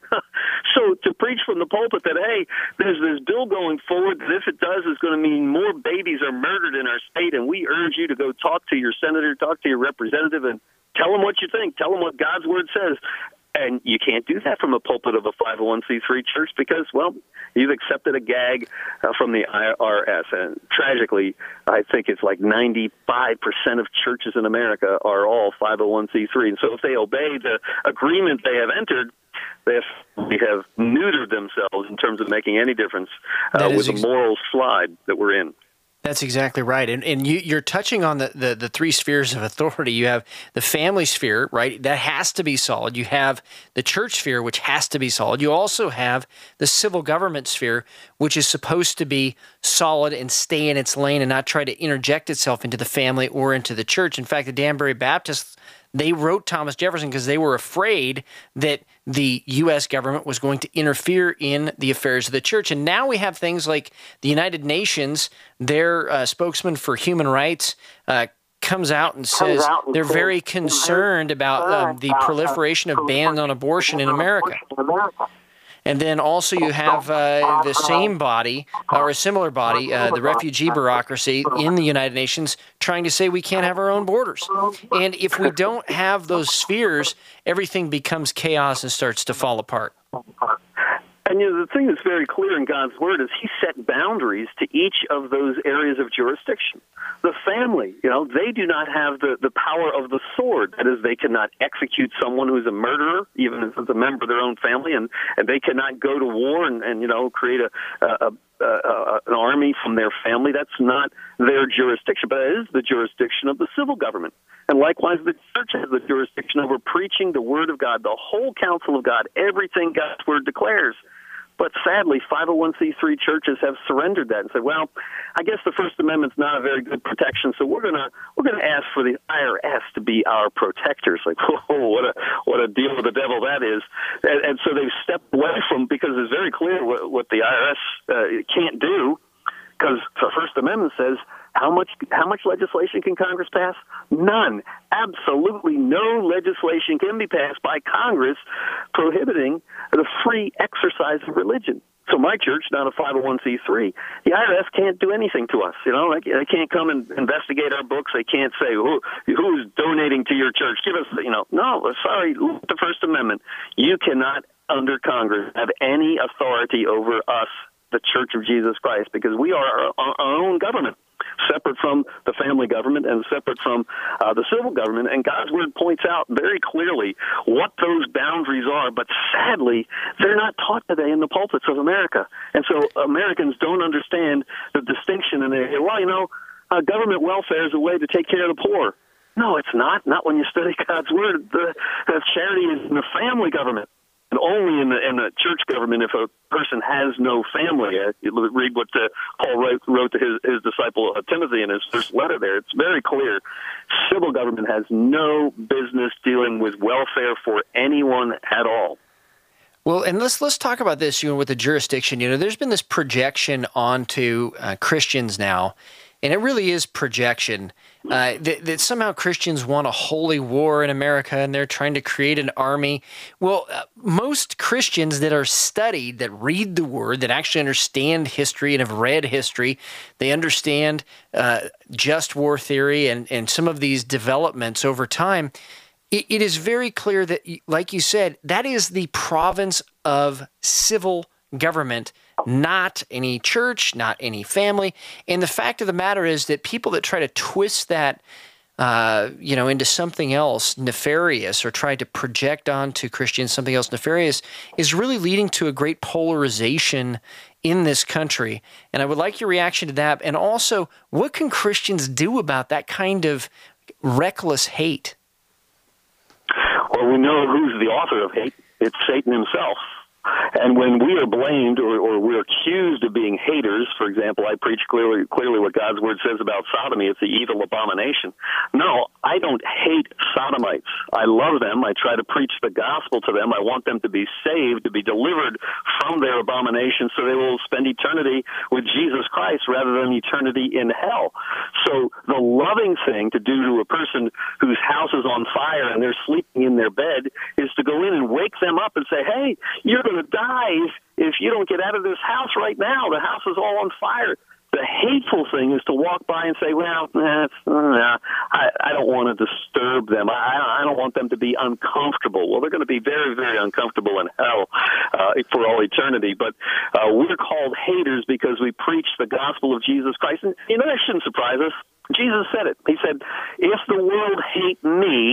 Speaker 2: So to preach from the pulpit that, hey, there's this bill going forward that if it does is going to mean more babies are murdered in our state, and we urge you to go talk to your senator, talk to your representative, and tell them what you think. Tell them what God's Word says. And you can't do that from a pulpit of a five oh one c three church because, well, you've accepted a gag uh, from the I R S. And tragically, I think it's like ninety-five percent of churches in America are all five oh one c three. And so if they obey the agreement they have entered, they have, they have neutered themselves in terms of making any difference uh, with ex- the moral slide that we're in.
Speaker 1: That's exactly right. And and you, you're touching on the, the, the three spheres of authority. You have the family sphere, right? That has to be solid. You have the church sphere, which has to be solid. You also have the civil government sphere, which is supposed to be solid and stay in its lane and not try to interject itself into the family or into the church. In fact, the Danbury Baptists, they wrote Thomas Jefferson because they were afraid that the U S government was going to interfere in the affairs of the church. And now we have things like the United Nations, their uh, spokesman for human rights uh, comes out and says
Speaker 3: out and
Speaker 1: they're
Speaker 3: says,
Speaker 1: very concerned about um, the proliferation of bans on abortion in America. And then also you have uh, the same body, or a similar body, uh, the refugee bureaucracy in the United Nations, trying to say we can't have our own borders. And if we don't have those spheres, everything becomes chaos and starts to fall apart.
Speaker 2: And you know, the thing that's very clear in God's Word is He set boundaries to each of those areas of jurisdiction. The family, you know, they do not have the, the power of the sword. That is, they cannot execute someone who's a murderer, even if it's a member of their own family, and, and they cannot go to war and, and you know, create a, a, a, a an army from their family. That's not their jurisdiction, but it is the jurisdiction of the civil government. And likewise, the church has the jurisdiction over preaching the Word of God, the whole counsel of God, everything God's Word declares. But sadly, five oh one c three churches have surrendered that and said, "Well, I guess the First Amendment's not a very good protection, so we're gonna we're gonna ask for the I R S to be our protectors." Like, whoa, what a what a deal with the devil that is! And, and so they've stepped away from, because it's very clear what, what the I R S uh, can't do, because the First Amendment says how much how much legislation can Congress pass? None. Absolutely no legislation can be passed by Congress prohibiting the free exercise of religion. So my church, not a five oh one c three, the I R S can't do anything to us. You know, they, they can't come and investigate our books. They can't say who who's donating to your church. Give us, you know, no, sorry, the First Amendment. You cannot, under Congress, have any authority over us, the Church of Jesus Christ, because we are our, our own government, separate from the family government and separate from uh, the civil government. And God's Word points out very clearly what those boundaries are, but sadly, they're not taught today in the pulpits of America. And so Americans don't understand the distinction, and they say, well, you know, uh, government welfare is a way to take care of the poor. No, it's not. Not when you study God's Word. The, the charity is in the family government. And only in the, in the church government, if a person has no family. Uh, you read what uh, Paul wrote, wrote to his, his disciple uh, Timothy in his first letter there. It's very clear. Civil government has no business dealing with welfare for anyone at all.
Speaker 1: Well, and let's let's talk about this, you know, with the jurisdiction. You know, there's been this projection onto uh, Christians now, and it really is projection, uh, that, that somehow Christians want a holy war in America and they're trying to create an army. Well, uh, most Christians that are studied, that read the Word, that actually understand history and have read history, they understand uh, just war theory and, and some of these developments over time. It, it is very clear that, like you said, that is the province of civil government, not any church, not any family. And the fact of the matter is that people that try to twist that, uh, you know, into something else nefarious or try to project onto Christians something else nefarious is really leading to a great polarization in this country. And I would like your reaction to that. And also, what can Christians do about that kind of reckless hate?
Speaker 2: Well, we know who's the author of hate. It's Satan himself. And when we are blamed or, or we're accused of being haters, for example, I preach clearly clearly what God's Word says about sodomy. It's the evil abomination. No, I don't hate sodomites. I love them. I try to preach the gospel to them. I want them to be saved, to be delivered from their abomination so they will spend eternity with Jesus Christ rather than eternity in hell. So the loving thing to do to a person whose house is on fire and they're sleeping in their bed is to go in and wake them up and say, hey, you're going to die if, if you don't get out of this house right now. The house is all on fire. The hateful thing is to walk by and say, well, eh, nah, I, I don't want to disturb them. I, I don't want them to be uncomfortable. Well, they're going to be very, very uncomfortable in hell uh, for all eternity. But uh, we're called haters because we preach the gospel of Jesus Christ. And, you know, that shouldn't surprise us. Jesus said it. He said, if the world hate me,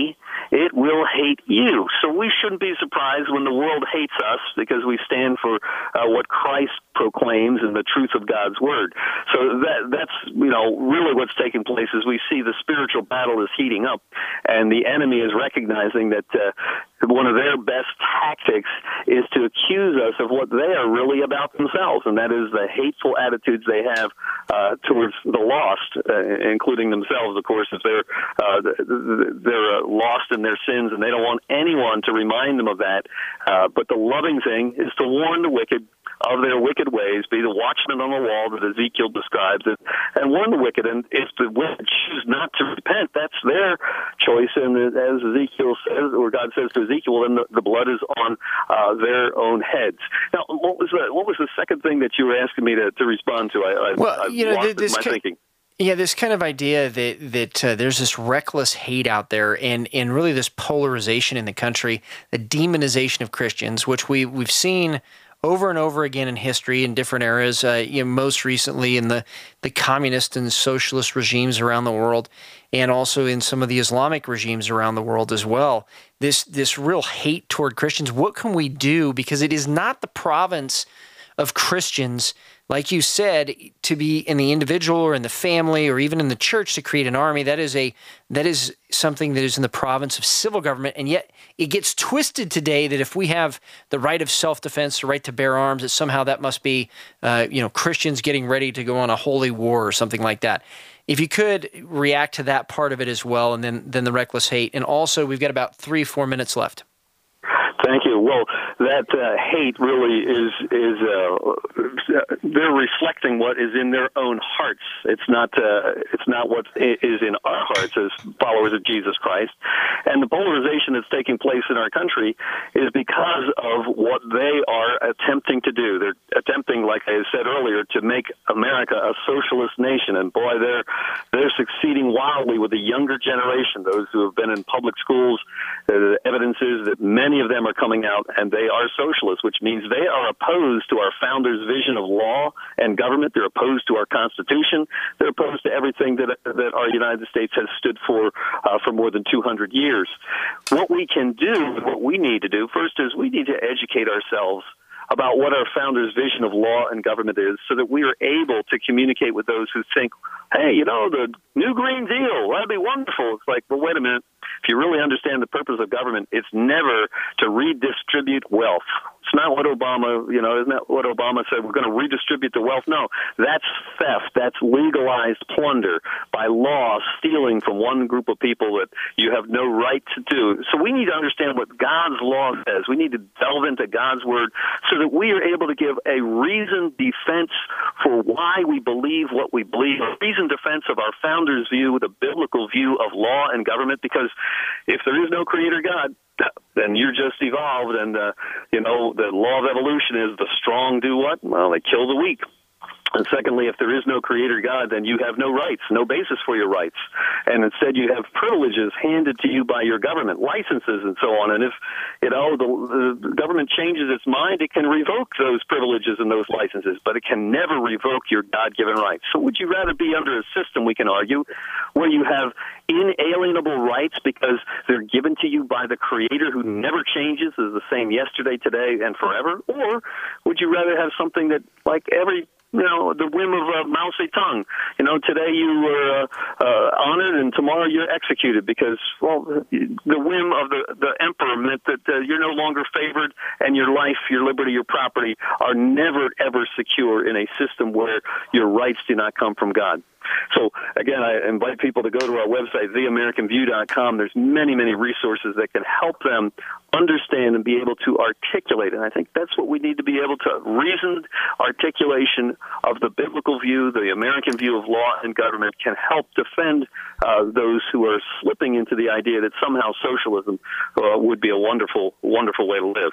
Speaker 2: it will hate you. So we shouldn't be surprised when the world hates us because we stand for uh, what Christ proclaims and the truth of God's word. So that that's, you know, really what's taking place is we see the spiritual battle is heating up, and the enemy is recognizing that uh, one of their best tactics is to accuse us of what they are really about themselves, and that is the hateful attitudes they have uh, towards the lost, uh, including themselves, of course, if they're uh, they're uh, lost in their sins, and they don't want anyone to remind them of that. Uh, but the loving thing is to warn the wicked of their wicked ways, be the watchman on the wall that Ezekiel describes it, and warn the wicked. And if the wicked choose not to repent, that's their choice. And as Ezekiel says, or God says to Ezekiel, then the, the blood is on uh, their own heads. Now, what was the what was the second thing that you were asking me to, to respond to? I, I,
Speaker 1: well,
Speaker 2: I
Speaker 1: you know,
Speaker 2: lost
Speaker 1: this
Speaker 2: my
Speaker 1: kind,
Speaker 2: thinking.
Speaker 1: Yeah, this kind of idea that that uh, there's this reckless hate out there, and and really this polarization in the country, the demonization of Christians, which we we've seen over and over again in history in different eras, uh, you know, most recently in the, the communist and socialist regimes around the world, and also in some of the Islamic regimes around the world as well. This this real hate toward Christians. What can we do? Because it is not the province of Christians, like you said, to be in the individual or in the family or even in the church to create an army. That is a that is something that is in the province of civil government, and yet it gets twisted today that if we have the right of self-defense, the right to bear arms, that somehow that must be uh, you know Christians getting ready to go on a holy war or something like that. If you could react to that part of it as well, and then then the reckless hate, and also we've got about three four minutes left.
Speaker 2: Thank you. Well, that uh, hate really is is uh, they're reflecting what is in their own hearts. It's not uh, it's not what is in our hearts as followers of Jesus Christ. And the polarization that's taking place in our country is because of what they are attempting to do. They're attempting, like I said earlier, to make America a socialist nation. And boy, they're they're succeeding wildly with the younger generation, those who have been in public schools. The evidence is that many of them are coming out, and they are socialists, which means they are opposed to our founders' vision of law and government. They're opposed to our Constitution. They're opposed to everything that that our United States has stood for uh, for more than two hundred years. What we can do, what we need to do, first is we need to educate ourselves about what our founders' vision of law and government is, so that we are able to communicate with those who think, hey, you know, the new Green Deal, that'd be wonderful. It's like, well, wait a minute. If you really understand the purpose of government, it's never to redistribute wealth. It's not what Obama, you know, isn't that what Obama said? We're going to redistribute the wealth. No, that's theft. That's legalized plunder by law, stealing from one group of people that you have no right to do. So we need to understand what God's law says. We need to delve into God's word so that we are able to give a reasoned defense for why we believe what we believe, a reasoned defense of our founders' view, the biblical view of law and government, because if there is no creator God, then you're just evolved, and, uh, you know, the law of evolution is the strong do what? Well, they kill the weak. And secondly, if there is no creator God, then you have no rights, no basis for your rights. And instead you have privileges handed to you by your government, licenses and so on. And if, you know, the, the government changes its mind, it can revoke those privileges and those licenses, but it can never revoke your God-given rights. So would you rather be under a system, we can argue, where you have inalienable rights because they're given to you by the creator who never changes, is the same yesterday, today, and forever? Or would you rather have something that, like every you know, the whim of uh, Mao Zedong. You know, today you were uh, uh, honored and tomorrow you're executed because, well, the whim of the, the emperor meant that uh, you're no longer favored and your life, your liberty, your property are never, ever secure in a system where your rights do not come from God. So, again, I invite people to go to our website, the american view dot com. There's many, many resources that can help them understand and be able to articulate. And I think that's what we need to be able to, reasoned articulation of the biblical view, the American view of law and government can help defend uh, those who are slipping into the idea that somehow socialism uh, would be a wonderful, wonderful way to live.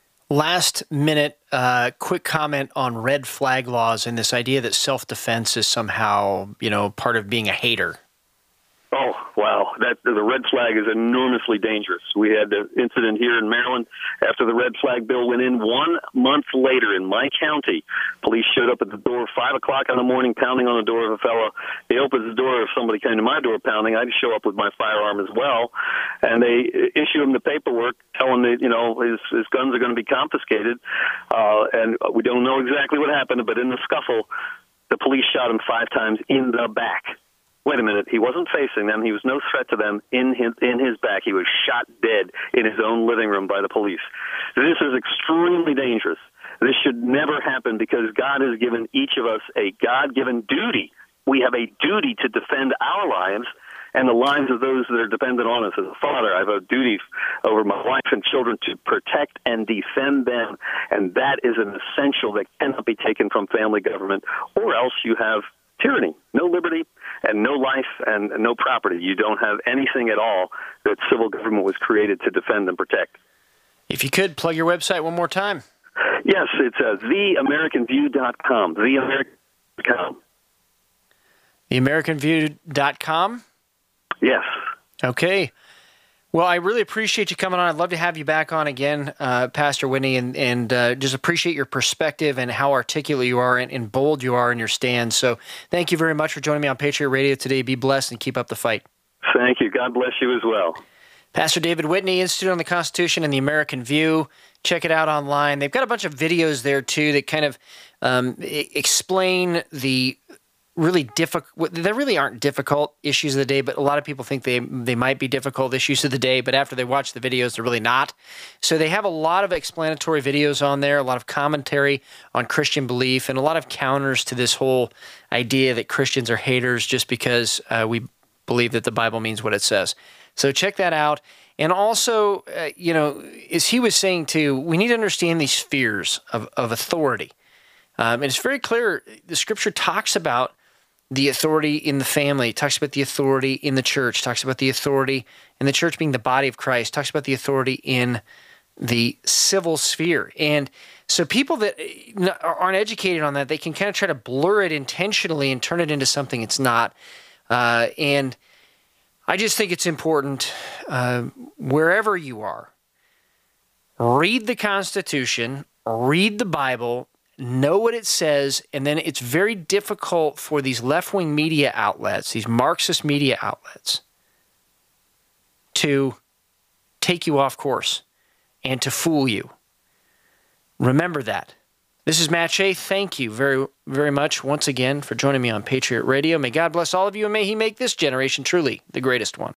Speaker 1: Last minute, uh, quick comment on red flag laws and this idea that self-defense is somehow, you know, part of being a hater.
Speaker 2: Oh, wow. That the red flag is enormously dangerous. We had an incident here in Maryland after the red flag bill went in. One month later in my county, police showed up at the door five o'clock in the morning, pounding on the door of a fellow. He opens the door. If somebody came to my door pounding, I'd show up with my firearm as well. And they issue him the paperwork telling that, you know, his, his guns are going to be confiscated. Uh, and we don't know exactly what happened, but in the scuffle, the police shot him five times in the back. Wait a minute, he wasn't facing them. He was no threat to them in his, in his back. He was shot dead in his own living room by the police. This is extremely dangerous. This should never happen because God has given each of us a God-given duty. We have a duty to defend our lives and the lives of those that are dependent on us. As a father, I have a duty over my wife and children to protect and defend them, and that is an essential that cannot be taken from family government, or else you have tyranny, no liberty, and no life, and no property. You don't have anything at all that civil government was created to defend and protect.
Speaker 1: If you could, plug your website one more time.
Speaker 2: Yes, it's uh, the american view dot com, the american view dot com.
Speaker 1: the american view dot com?
Speaker 2: Yes.
Speaker 1: Okay. Well, I really appreciate you coming on. I'd love to have you back on again, uh, Pastor Whitney, and, and uh, just appreciate your perspective and how articulate you are and, and bold you are in your stand. So thank you very much for joining me on Patriot Radio today. Be blessed and keep up the fight. Thank you. God bless you as well. Pastor David Whitney, Institute on the Constitution and the American View. Check it out online. They've got a bunch of videos there, too, that kind of um, explain the really difficult, there really aren't difficult issues of the day, but a lot of people think they they might be difficult issues of the day, but after they watch the videos, they're really not. So they have a lot of explanatory videos on there, a lot of commentary on Christian belief, and a lot of counters to this whole idea that Christians are haters just because uh, we believe that the Bible means what it says. So check that out. And also, uh, you know, as he was saying too, we need to understand these spheres of, of authority. Um, and it's very clear, the Scripture talks about the authority in the family, talks about the authority in the church, talks about the authority in the church being the body of Christ, talks about the authority in the civil sphere. And so people that aren't educated on that, they can kind of try to blur it intentionally and turn it into something it's not. Uh, and I just think it's important, uh, wherever you are, read the Constitution, read the Bible, know what it says, and then it's very difficult for these left-wing media outlets, these Marxist media outlets, to take you off course and to fool you. Remember that. This is Matt Shea. Thank you very, very much once again for joining me on Patriot Radio. May God bless all of you, and may He make this generation truly the greatest one.